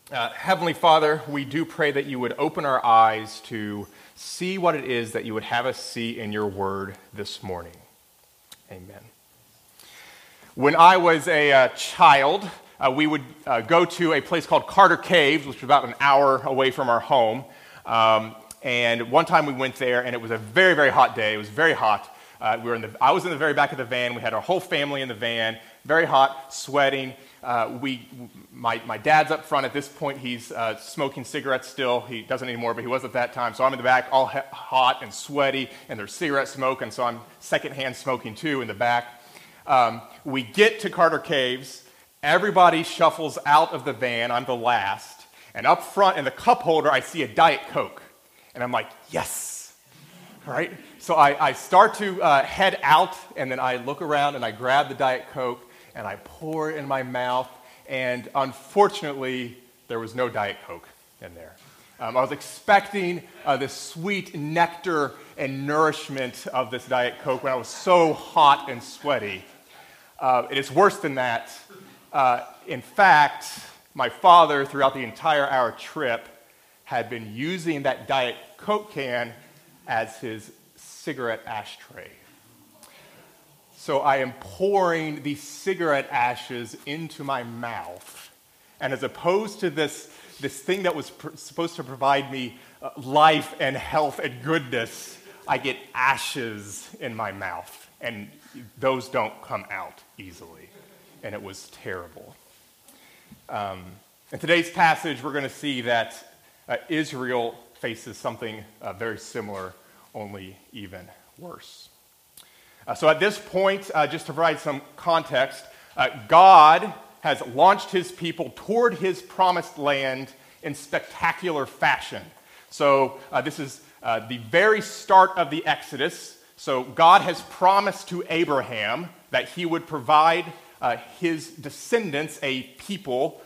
Heavenly Father, we do pray that you would open our eyes to see what it is that you would have us see in your word this morning. Amen. When I was a child, we would go to a place called Carter Caves, which was about an hour away from our home. And one time we went there, and it was a very, very hot day. It was very hot. I was in the very back of the van. We had our whole family in the van, very hot, sweating. My dad's up front at this point. He's smoking cigarettes still. He doesn't anymore, but he was at that time. So I'm in the back, all hot and sweaty, and there's cigarette smoke, and so I'm secondhand smoking too in the back. We get to Carter Caves. Everybody shuffles out of the van. I'm the last. And up front in the cup holder, I see a Diet Coke. And I'm like, yes. All right. So I start to head out, and then I look around, and I grab the Diet Coke, and I pour it in my mouth, and unfortunately, there was no Diet Coke in there. I was expecting the sweet nectar and nourishment of this Diet Coke when I was so hot and sweaty. It is worse than that. In fact, my father, throughout the entire hour trip, had been using that Diet Coke can as his cigarette ashtray. So I am pouring these cigarette ashes into my mouth. And as opposed to this thing that was supposed to provide me life and health and goodness, I get ashes in my mouth. And those don't come out easily. And it was terrible. In today's passage, we're going to see that Israel faces something very similar, only even worse. So at this point, just to provide some context, God has launched his people toward his promised land in spectacular fashion. So this is the very start of the Exodus. So God has promised to Abraham that he would provide his descendants a people,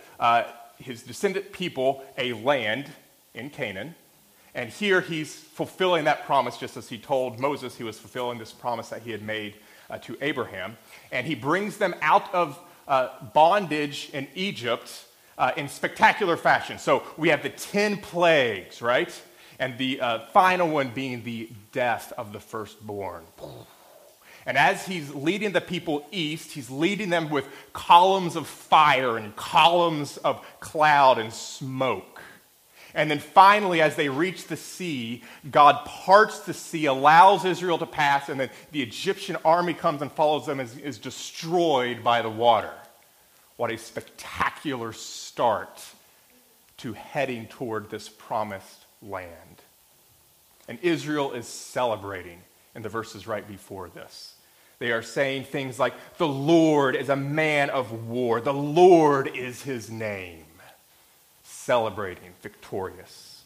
a land in Canaan. And here he's fulfilling that promise, just as he told Moses he was fulfilling this promise that he had made to Abraham. And he brings them out of bondage in Egypt in spectacular fashion. So we have the 10 plagues, right? And the final one being the death of the firstborn. And as he's leading the people east, he's leading them with columns of fire and columns of cloud and smoke. And then finally, as they reach the sea, God parts the sea, allows Israel to pass, and then the Egyptian army comes and follows them and is destroyed by the water. What a spectacular start to heading toward this promised land. And Israel is celebrating in the verses right before this. They are saying things like, the Lord is a man of war. The Lord is his name. Celebrating, victorious.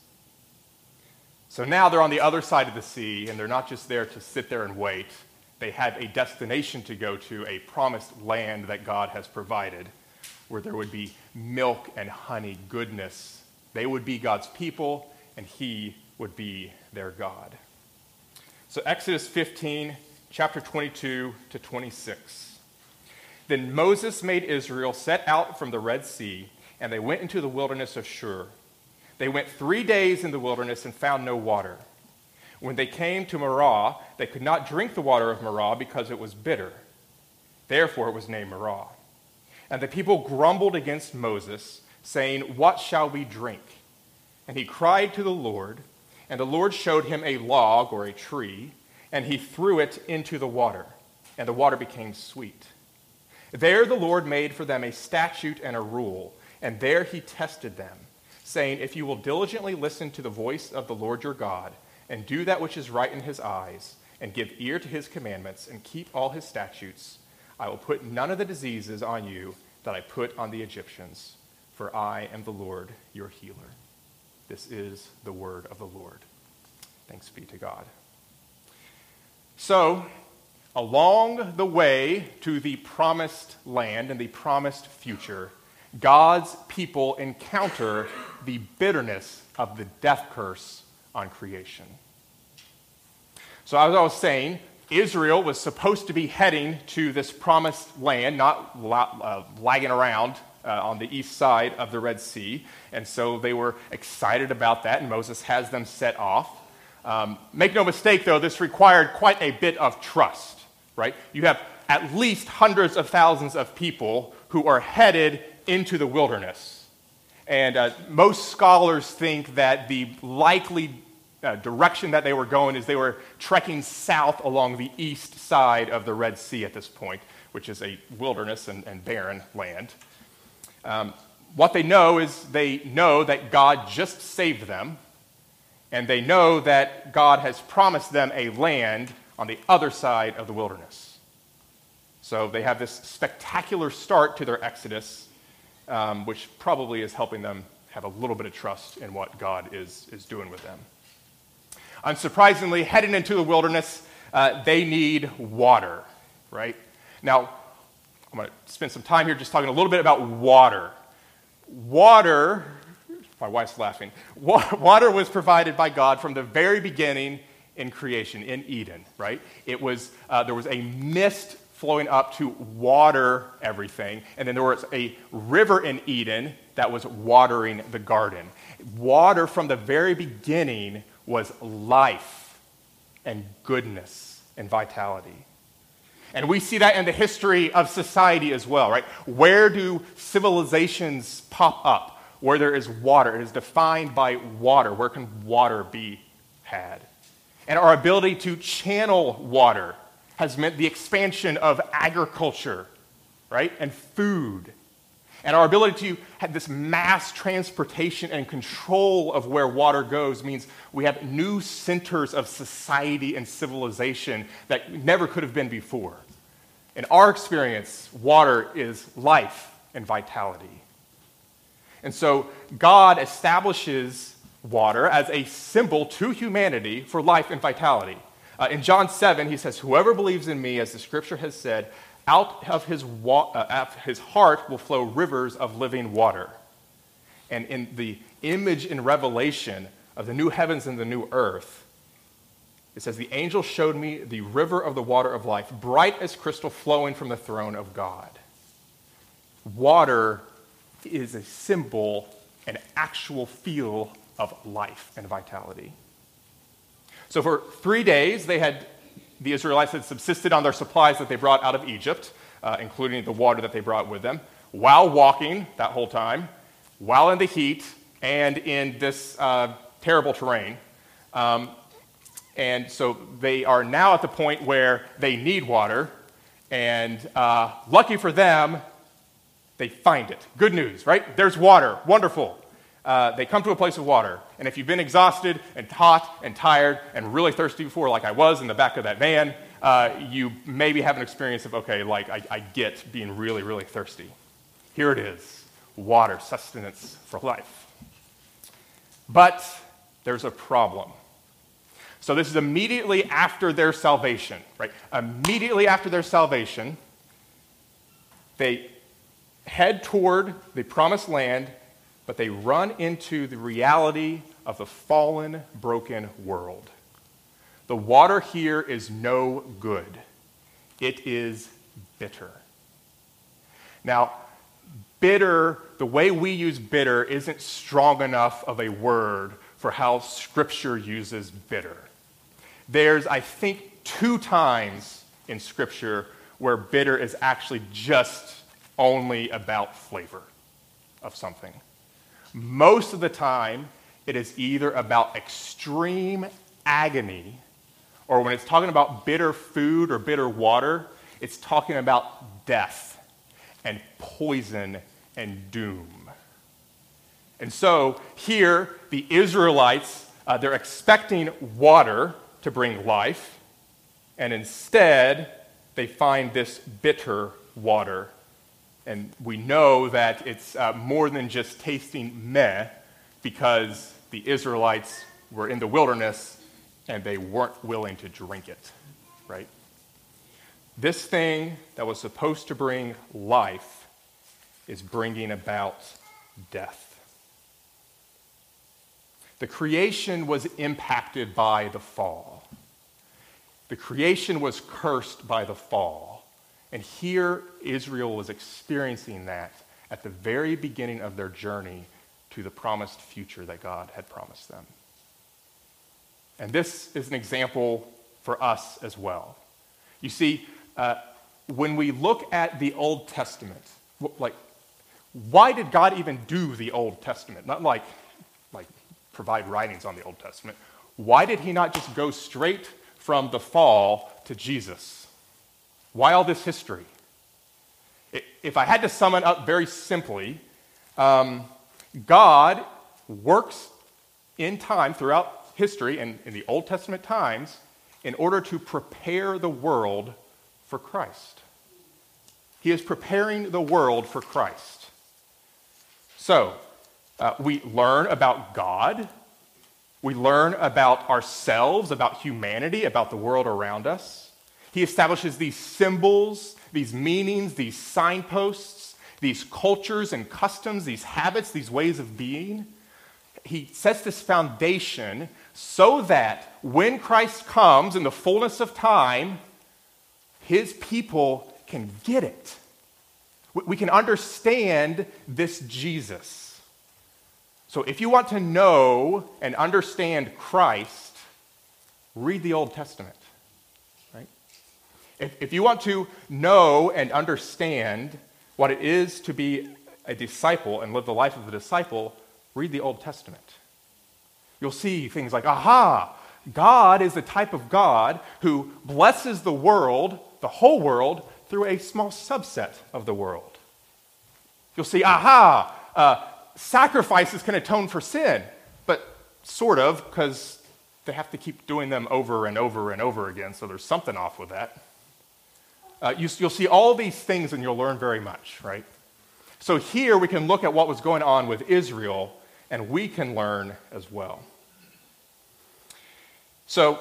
So now they're on the other side of the sea, and they're not just there to sit there and wait. They have a destination to go to, a promised land that God has provided, where there would be milk and honey goodness. They would be God's people, and he would be their God. So Exodus 15, chapter 22 to 26. Then Moses made Israel set out from the Red Sea, and they went into the wilderness of Shur. They went 3 days in the wilderness and found no water. When they came to Marah, they could not drink the water of Marah because it was bitter. Therefore it was named Marah. And the people grumbled against Moses, saying, "What shall we drink?" And he cried to the Lord, and the Lord showed him a log or a tree, and he threw it into the water, and the water became sweet. There the Lord made for them a statute and a rule, and there he tested them, saying, "If you will diligently listen to the voice of the Lord your God, and do that which is right in his eyes, and give ear to his commandments, and keep all his statutes, I will put none of the diseases on you that I put on the Egyptians, for I am the Lord your healer." This is the word of the Lord. Thanks be to God. So, along the way to the promised land and the promised future, God's people encounter the bitterness of the death curse on creation. So as I was saying, Israel was supposed to be heading to this promised land, not lagging around on the east side of the Red Sea. And so they were excited about that, and Moses has them set off. Make no mistake, though, this required quite a bit of trust, right? You have at least hundreds of thousands of people who are headed into the wilderness. And most scholars think that the likely direction that they were going is they were trekking south along the east side of the Red Sea at this point, which is a wilderness and barren land. What they know is they know that God just saved them, and they know that God has promised them a land on the other side of the wilderness. So they have this spectacular start to their exodus, which probably is helping them have a little bit of trust in what God is doing with them. Unsurprisingly, heading into the wilderness, they need water, right? Now, I'm going to spend some time here just talking a little bit about water. Water, my wife's laughing, water was provided by God from the very beginning in creation, in Eden, right? It was, there was a mist flowing up to water everything, and then there was a river in Eden that was watering the garden. Water from the very beginning was life and goodness and vitality. And we see that in the history of society as well, right? Where do civilizations pop up? Where there is water. It is defined by water. Where can water be had? And our ability to channel water has meant the expansion of agriculture, right? And food. And our ability to have this mass transportation and control of where water goes means we have new centers of society and civilization that never could have been before. In our experience, water is life and vitality. And so God establishes water as a symbol to humanity for life and vitality. In John 7, he says, "Whoever believes in me, as the scripture has said, out of his heart will flow rivers of living water." And in the image in Revelation of the new heavens and the new earth, it says, "The angel showed me the river of the water of life, bright as crystal, flowing from the throne of God." Water is a symbol, an actual feel of life and vitality. So for 3 days, the Israelites had subsisted on their supplies that they brought out of Egypt, including the water that they brought with them, while walking that whole time, while in the heat, and in this terrible terrain. And so they are now at the point where they need water, and lucky for them, they find it. Good news, right? There's water. Wonderful. They come to a place of water. And if you've been exhausted and hot and tired and really thirsty before, like I was in the back of that van, you maybe have an experience of, okay, like I get being really, really thirsty. Here it is. Water, sustenance for life. But there's a problem. So this is immediately after their salvation, right? Immediately after their salvation, they head toward the promised land, but they run into the reality of the fallen, broken world. The water here is no good. It is bitter. Now, bitter, the way we use bitter isn't strong enough of a word for how Scripture uses bitter. There's, I think, 2 times in Scripture where bitter is actually just only about flavor of something. Most of the time, it is either about extreme agony, or when it's talking about bitter food or bitter water, it's talking about death and poison and doom. And so here, the Israelites, they're expecting water to bring life, and instead, they find this bitter water. And we know that it's more than just tasting meh, because the Israelites were in the wilderness and they weren't willing to drink it, right? This thing that was supposed to bring life is bringing about death. The creation was impacted by the fall. The creation was cursed by the fall. And here Israel was experiencing that at the very beginning of their journey to the promised future that God had promised them. And this is an example for us as well. You see, when we look at the Old Testament, like, why did God even do the Old Testament? Not like provide writings on the Old Testament. Why did he not just go straight from the fall to Jesus? Why all this history? If I had to sum it up very simply, God works in time throughout history and in the Old Testament times in order to prepare the world for Christ. He is preparing the world for Christ. So, we learn about God. We learn about ourselves, about humanity, about the world around us. He establishes these symbols, these meanings, these signposts, these cultures and customs, these habits, these ways of being. He sets this foundation so that when Christ comes in the fullness of time, his people can get it. We can understand this Jesus. So if you want to know and understand Christ, read the Old Testament, right? If you want to know and understand what it is to be a disciple and live the life of a disciple, read the Old Testament. You'll see things like, aha, God is the type of God who blesses the world, the whole world, through a small subset of the world. You'll see, aha, sacrifices can atone for sin, but sort of, because they have to keep doing them over and over and over again, so there's something off with that. You'll see all these things and you'll learn very much, right? So here we can look at what was going on with Israel, and we can learn as well. So,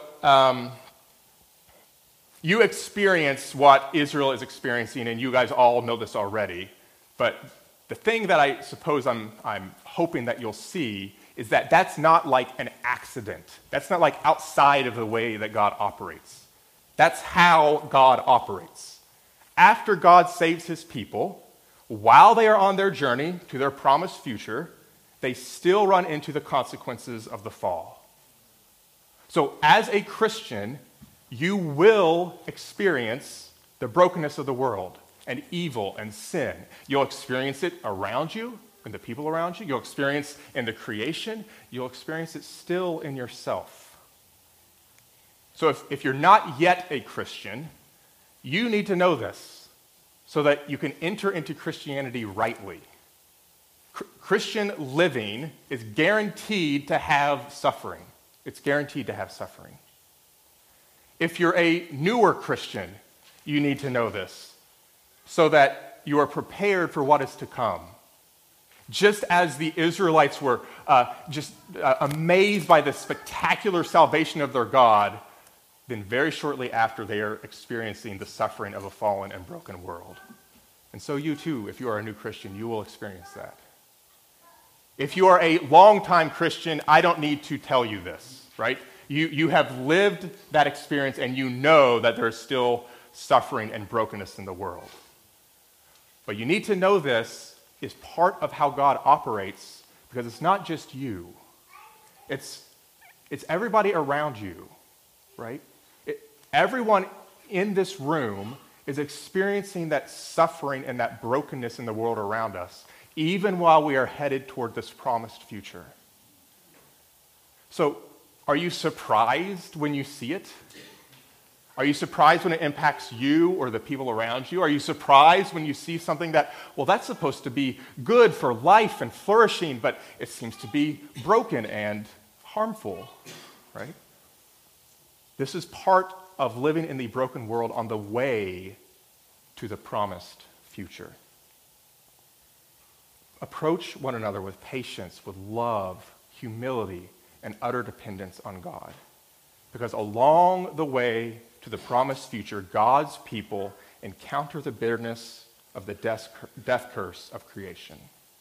you experience what Israel is experiencing, and you guys all know this already, but the thing that I suppose I'm hoping that you'll see is that that's not like an accident. That's not like outside of the way that God operates. That's how God operates. After God saves his people, while they are on their journey to their promised future, they still run into the consequences of the fall. So as a Christian, you will experience the brokenness of the world and evil and sin. You'll experience it around you and the people around you. You'll experience in the creation. You'll experience it still in yourself. So if you're not yet a Christian, you need to know this so that you can enter into Christianity rightly. Christian living is guaranteed to have suffering. It's guaranteed to have suffering. If you're a newer Christian, you need to know this so that you are prepared for what is to come. Just as the Israelites were amazed by the spectacular salvation of their God, then very shortly after they are experiencing the suffering of a fallen and broken world. And so you too, if you are a new Christian, you will experience that. If you are a longtime Christian, I don't need to tell you this, right? You have lived that experience and you know that there's still suffering and brokenness in the world. But you need to know this is part of how God operates, because it's not just you. It's everybody around you, right? Everyone in this room is experiencing that suffering and that brokenness in the world around us, even while we are headed toward this promised future. So, are you surprised when you see it? Are you surprised when it impacts you or the people around you? Are you surprised when you see something that, well, that's supposed to be good for life and flourishing, but it seems to be broken and harmful, right? This is part of living in the broken world on the way to the promised future. Approach one another with patience, with love, humility, and utter dependence on God. Because along the way to the promised future, God's people encounter the bitterness of the death curse of creation.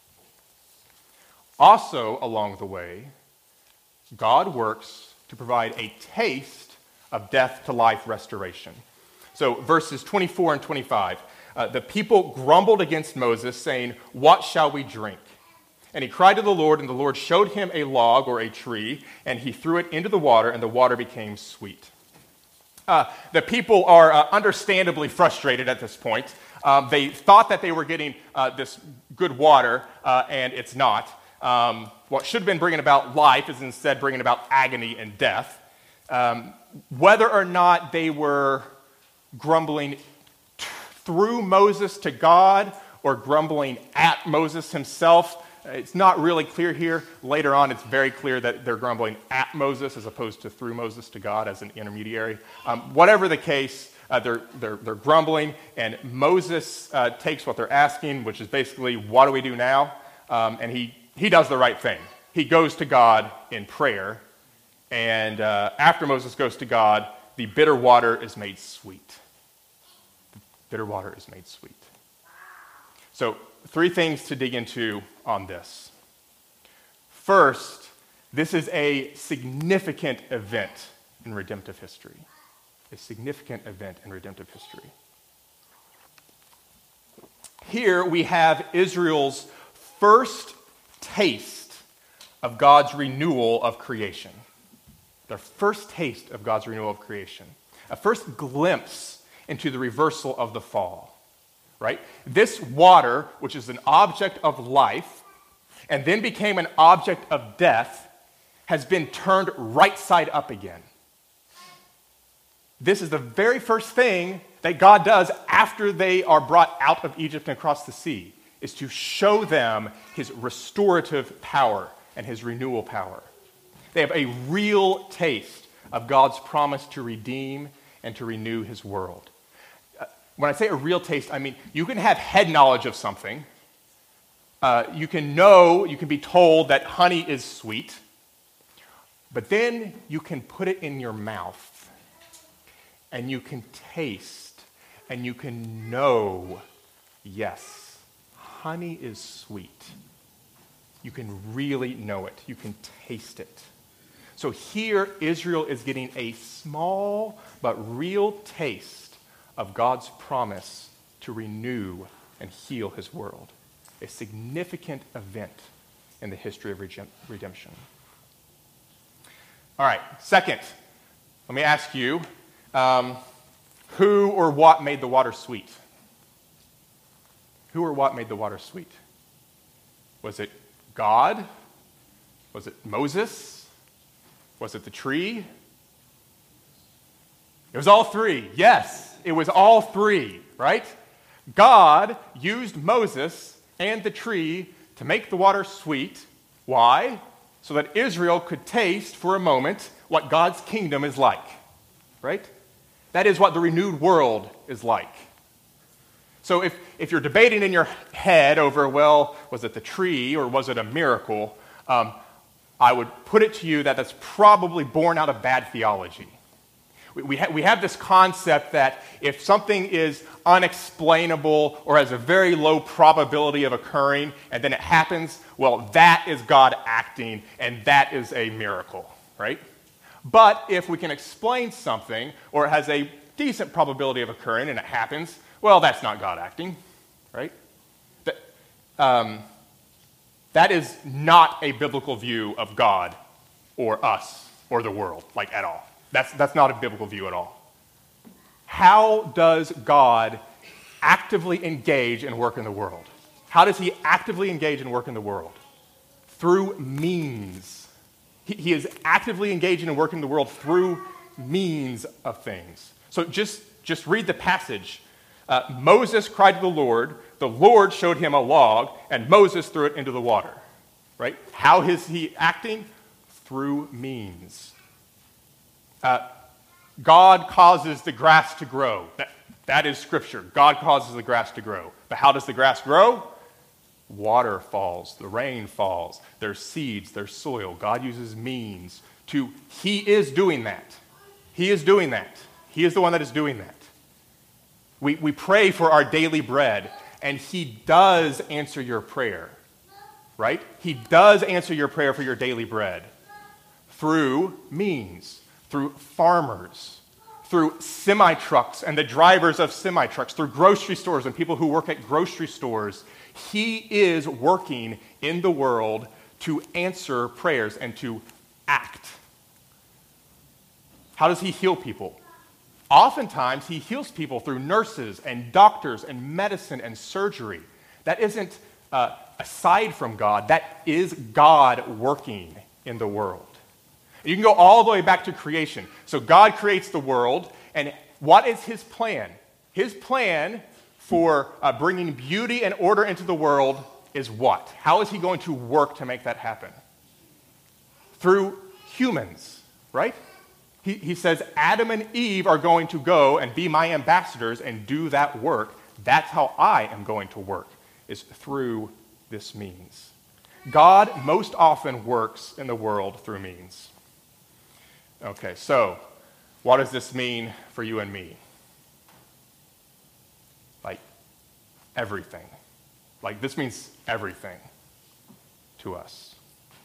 Also along the way, God works to provide a taste of death to life restoration. So verses 24 and 25. The people grumbled against Moses, saying, "What shall we drink?" And he cried to the Lord, and the Lord showed him a log or a tree, and he threw it into the water, and the water became sweet. The people are understandably frustrated at this point. They thought that they were getting this good water, and it's not. What should have been bringing about life is instead bringing about agony and death. Whether or not they were grumbling through Moses to God or grumbling at Moses himself, it's not really clear here. Later on, it's very clear that they're grumbling at Moses as opposed to through Moses to God as an intermediary. Whatever the case, they're grumbling, and Moses takes what they're asking, which is basically, what do we do now? And he does the right thing. He goes to God in prayer, and after Moses goes to God, the bitter water is made sweet. The bitter water is made sweet. So, 3 things to dig into on this. First, this is a significant event in redemptive history. A significant event in redemptive history. Here we have Israel's first taste of God's renewal of creation. Their first taste of God's renewal of creation. A first glimpse into the reversal of the fall. Right? This water, which is an object of life, and then became an object of death, has been turned right side up again. This is the very first thing that God does after they are brought out of Egypt and across the sea, is to show them his restorative power and his renewal power. They have a real taste of God's promise to redeem and to renew his world. When I say a real taste, I mean you can have head knowledge of something. You can be told that honey is sweet, but then you can put it in your mouth, and you can taste, and you can know, yes, honey is sweet. You can really know it. You can taste it. So here, Israel is getting a small but real taste of God's promise to renew and heal his world. A significant event in the history of redemption. All right, second, let me ask you, who or what made the water sweet? Who or what made the water sweet? Was it God? Was it Moses? Was it the tree? It was all 3, yes. It was all 3, right? God used Moses and the tree to make the water sweet. Why? So that Israel could taste for a moment what God's kingdom is like, right? That is what the renewed world is like. So if you're debating in your head over, well, was it the tree or was it a miracle? I would put it to you that that's probably born out of bad theology. We have this concept that if something is unexplainable or has a very low probability of occurring and then it happens, well, that is God acting and that is a miracle, right? But if we can explain something or it has a decent probability of occurring and it happens, well, that's not God acting, right? That is not a biblical view of God or us or the world, like at all. That's not a biblical view at all. How does God actively engage and work in the world? How does he actively engage and work in the world? Through means. He is actively engaging and working in the world through means of things. So just read the passage. Moses cried to the Lord showed him a log, and Moses threw it into the water. Right? How is he acting? Through means. God causes the grass to grow. That is Scripture. God causes the grass to grow. But how does the grass grow? Water falls, the rain falls, there's seeds, there's soil. God uses means to, he is doing that. He is doing that. He is the one that is doing that. We pray for our daily bread, and he does answer your prayer, right? He does answer your prayer for your daily bread through means. Through farmers, through semi-trucks and the drivers of semi-trucks, through grocery stores and people who work at grocery stores. He is working in the world to answer prayers and to act. How does he heal people? Oftentimes, he heals people through nurses and doctors and medicine and surgery. That isn't aside from God. That is God working in the world. You can go all the way back to creation. So God creates the world, and what is his plan? His plan for bringing beauty and order into the world is what? How is he going to work to make that happen? Through humans, right? He says Adam and Eve are going to go and be my ambassadors and do that work. That's how I am going to work, is through this means. God most often works in the world through means. Okay, so what does this mean for you and me? Like everything. Like this means everything to us.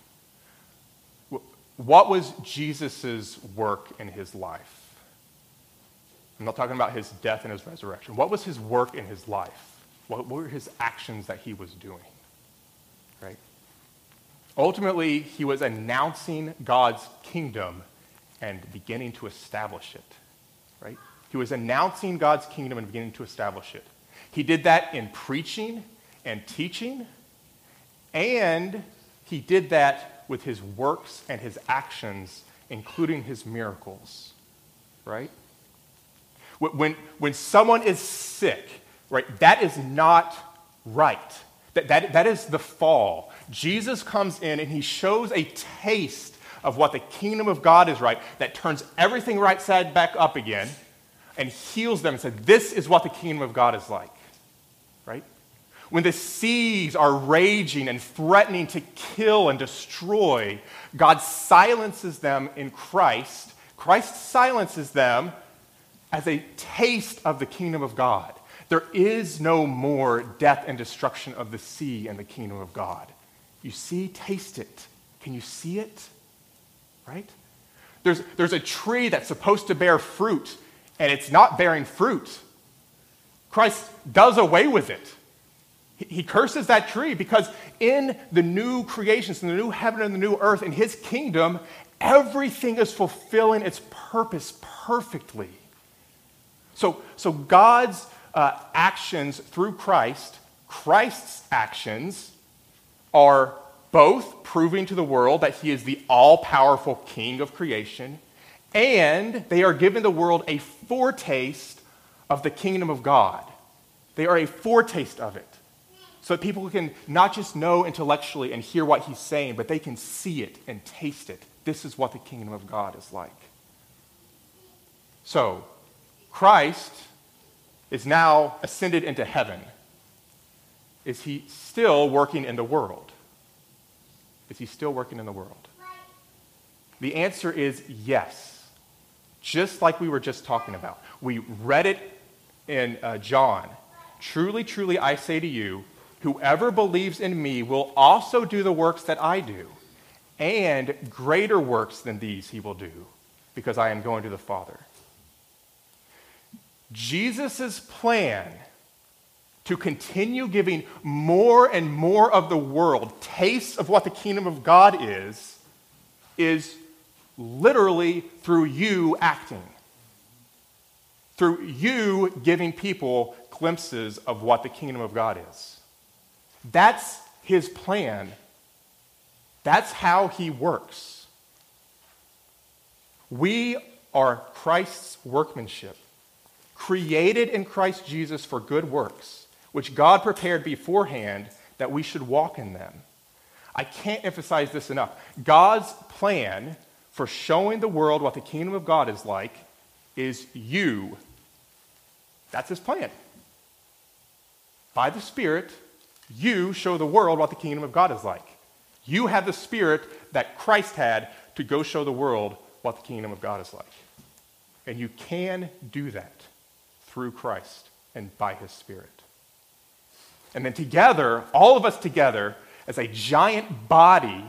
What was Jesus' work in his life? I'm not talking about his death and his resurrection. What was his work in his life? What were his actions that he was doing? Right? Ultimately, he was announcing God's kingdom and beginning to establish it. Right? He was announcing God's kingdom and beginning to establish it. He did that in preaching and teaching, and he did that with his works and his actions, including his miracles. Right? When someone is sick, right, that is not right. That is the fall. Jesus comes in and he shows a taste of what the kingdom of God is right, that turns everything right side back up again and heals them and says, this is what the kingdom of God is like. Right? When the seas are raging and threatening to kill and destroy, God silences them in Christ. Christ silences them as a taste of the kingdom of God. There is no more death and destruction of the sea in the kingdom of God. You see, taste it. Can you see it? Right? There's a tree that's supposed to bear fruit, and it's not bearing fruit. Christ does away with it. He curses that tree because in the new creations, in the new heaven and the new earth, in his kingdom, everything is fulfilling its purpose perfectly. So God's actions through Christ, Christ's actions, are both proving to the world that he is the all-powerful king of creation, and they are giving the world a foretaste of the kingdom of God. They are a foretaste of it, so that people can not just know intellectually and hear what he's saying, but they can see it and taste it. This is what the kingdom of God is like. So, Christ is now ascended into heaven. Is he still working in the world? Is he still working in the world? The answer is yes. Just like we were just talking about. We read it in John. Truly, truly, I say to you, whoever believes in me will also do the works that I do, and greater works than these he will do, because I am going to the Father. Jesus' plan to continue giving more and more of the world tastes of what the kingdom of God is literally through you acting. Through you giving people glimpses of what the kingdom of God is. That's his plan. That's how he works. We are Christ's workmanship, created in Christ Jesus for good works, which God prepared beforehand that we should walk in them. I can't emphasize this enough. God's plan for showing the world what the kingdom of God is like is you. That's his plan. By the Spirit, you show the world what the kingdom of God is like. You have the Spirit that Christ had to go show the world what the kingdom of God is like. And you can do that through Christ and by his Spirit. And then together, all of us together, as a giant body,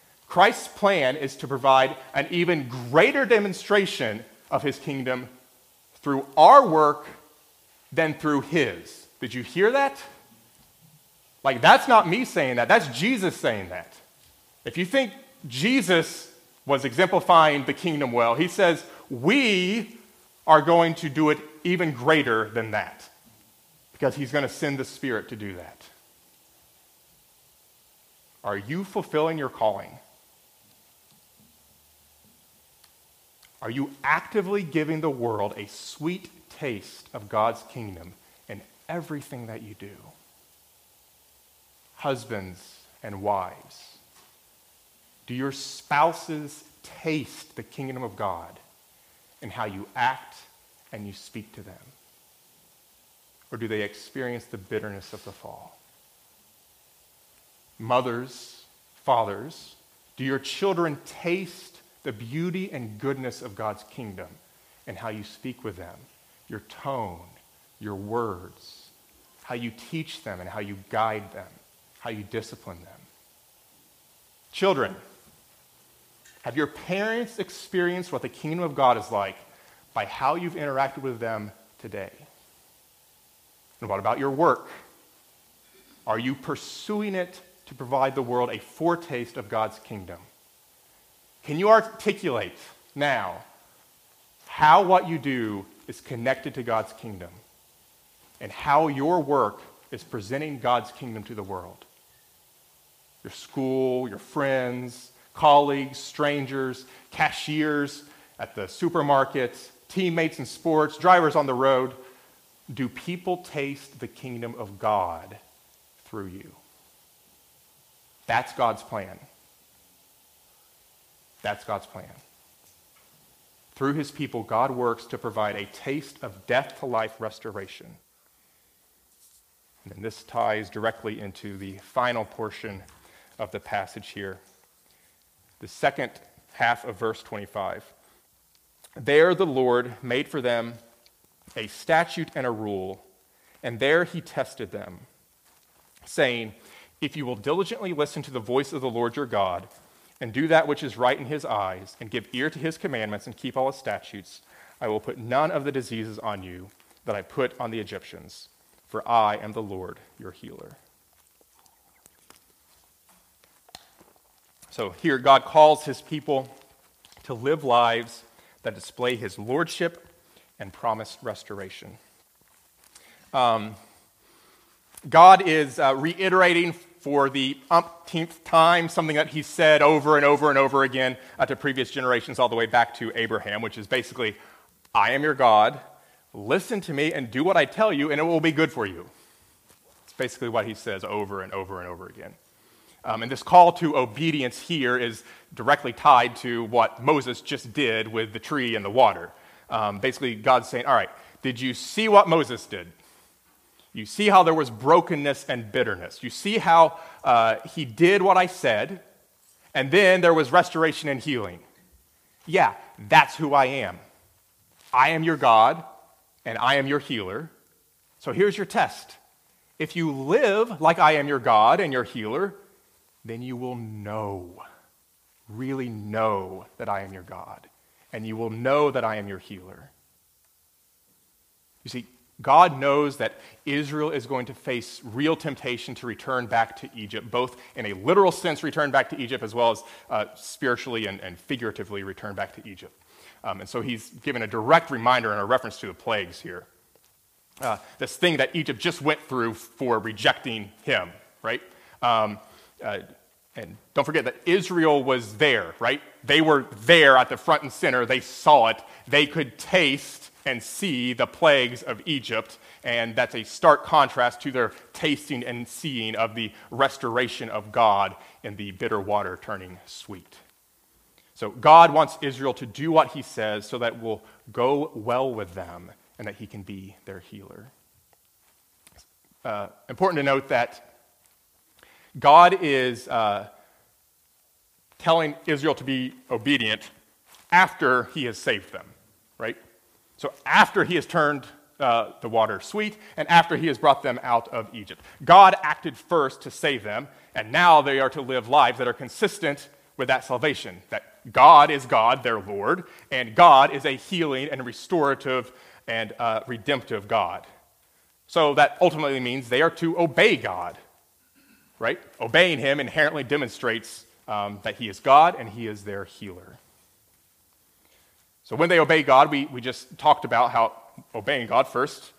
Christ's plan is to provide an even greater demonstration of his kingdom through our work than through his. Did you hear that? Like, that's not me saying that. That's Jesus saying that. If you think Jesus was exemplifying the kingdom well, he says, we are going to do it even greater than that, because he's going to send the Spirit to do that. Are you fulfilling your calling? Are you actively giving the world a sweet taste of God's kingdom in everything that you do? Husbands and wives, do your spouses taste the kingdom of God in how you act and you speak to them? Or do they experience the bitterness of the fall? Mothers, fathers, do your children taste the beauty and goodness of God's kingdom in how you speak with them, your tone, your words, how you teach them and how you guide them, how you discipline them? Children, have your parents experienced what the kingdom of God is like by how you've interacted with them today? And what about your work? Are you pursuing it to provide the world a foretaste of God's kingdom? Can you articulate now how what you do is connected to God's kingdom and how your work is presenting God's kingdom to the world? Your school, your friends, colleagues, strangers, cashiers at the supermarket, teammates in sports, drivers on the road. Do people taste the kingdom of God through you? That's God's plan. That's God's plan. Through his people, God works to provide a taste of death to life restoration. And this ties directly into the final portion of the passage here. The second half of verse 25. There the Lord made for them a statute and a rule, and there he tested them, saying, if you will diligently listen to the voice of the Lord your God, and do that which is right in his eyes, and give ear to his commandments, and keep all his statutes, I will put none of the diseases on you that I put on the Egyptians, for I am the Lord your healer. So here God calls his people to live lives that display his lordship and promise restoration. God is reiterating for the umpteenth time something that he said over and over and over again to previous generations, all the way back to Abraham, which is basically, I am your God, listen to me and do what I tell you, and it will be good for you. It's basically what he says over and over and over again. And this call to obedience here is directly tied to what Moses just did with the tree and the water. Basically, God's saying, all right, did you see what Moses did? You see how there was brokenness and bitterness. You see how he did what I said, and then there was restoration and healing. Yeah, that's who I am. I am your God, and I am your healer. So here's your test. If you live like I am your God and your healer, then you will know, really know that I am your God, and you will know that I am your healer. You see, God knows that Israel is going to face real temptation to return back to Egypt, both in a literal sense, return back to Egypt, as well as spiritually and figuratively return back to Egypt. And so he's given a direct reminder and a reference to the plagues here. This thing that Egypt just went through for rejecting him, right? And don't forget that Israel was there, right? They were there at the front and center. They saw it. They could taste and see the plagues of Egypt, and that's a stark contrast to their tasting and seeing of the restoration of God in the bitter water turning sweet. So God wants Israel to do what he says so that it will go well with them and that he can be their healer. Important to note that God is telling Israel to be obedient after he has saved them, right? So after he has turned the water sweet and after he has brought them out of Egypt. God acted first to save them, and now they are to live lives that are consistent with that salvation, that God is God, their Lord, and God is a healing and restorative and redemptive God. So that ultimately means they are to obey God, right? Obeying him inherently demonstrates that he is God and he is their healer. So when they obey God, we just talked about how obeying God first,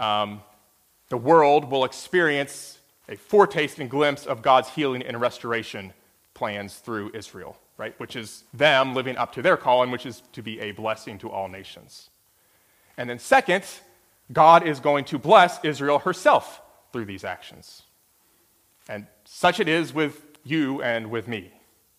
the world will experience a foretaste and glimpse of God's healing and restoration plans through Israel, right? Which is them living up to their calling, which is to be a blessing to all nations. And then second, God is going to bless Israel herself through these actions. And such it is with you and with me.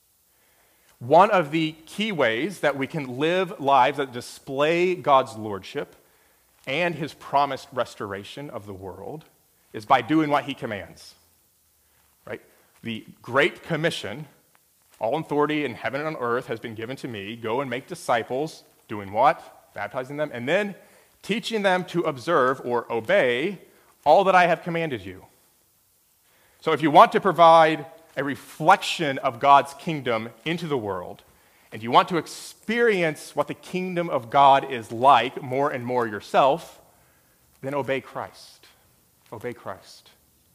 One of the key ways that we can live lives that display God's lordship and his promised restoration of the world is by doing what he commands, right? The Great Commission, all authority in heaven and on earth has been given to me. Go and make disciples, doing what? Baptizing them, and then teaching them to observe or obey all that I have commanded you. So if you want to provide a reflection of God's kingdom into the world, and you want to experience what the kingdom of God is like more and more yourself, then obey Christ. Obey Christ.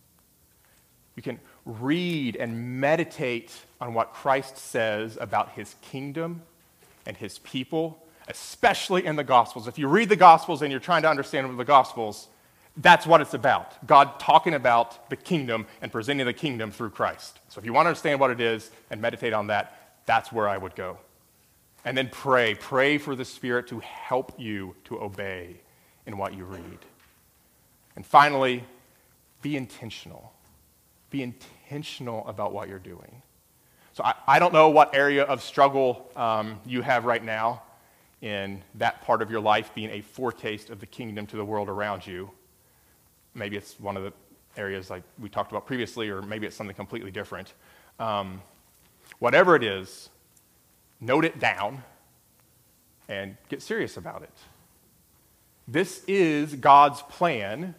You can read and meditate on what Christ says about his kingdom and his people, especially in the Gospels. If you read the Gospels and you're trying to understand the Gospels, that's what it's about. God talking about the kingdom and presenting the kingdom through Christ. So if you want to understand what it is and meditate on that, that's where I would go. And then pray. Pray for the Spirit to help you to obey in what you read. And finally, be intentional. Be intentional about what you're doing. So I don't know what area of struggle you have right now in that part of your life being a foretaste of the kingdom to the world around you. Maybe it's one of the areas like we talked about previously, or maybe it's something completely different. Whatever it is, note it down and get serious about it. This is God's plan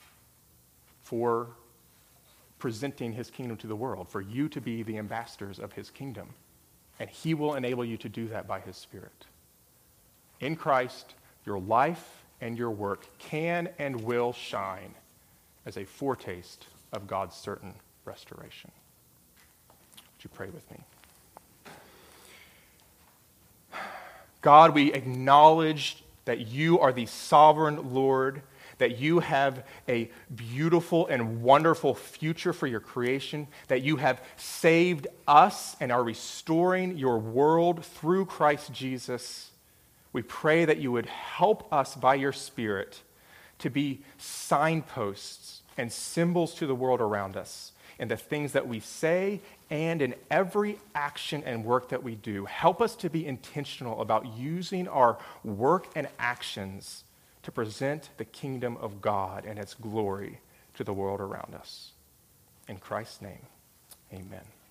for presenting his kingdom to the world, for you to be the ambassadors of his kingdom. And he will enable you to do that by his Spirit. In Christ, your life and your work can and will shine as a foretaste of God's certain restoration. Would you pray with me? God, we acknowledge that you are the sovereign Lord, that you have a beautiful and wonderful future for your creation, that you have saved us and are restoring your world through Christ Jesus. We pray that you would help us by your Spirit to be signposts and symbols to the world around us in the things that we say and in every action and work that we do. Help us to be intentional about using our work and actions to present the kingdom of God and its glory to the world around us. In Christ's name, amen.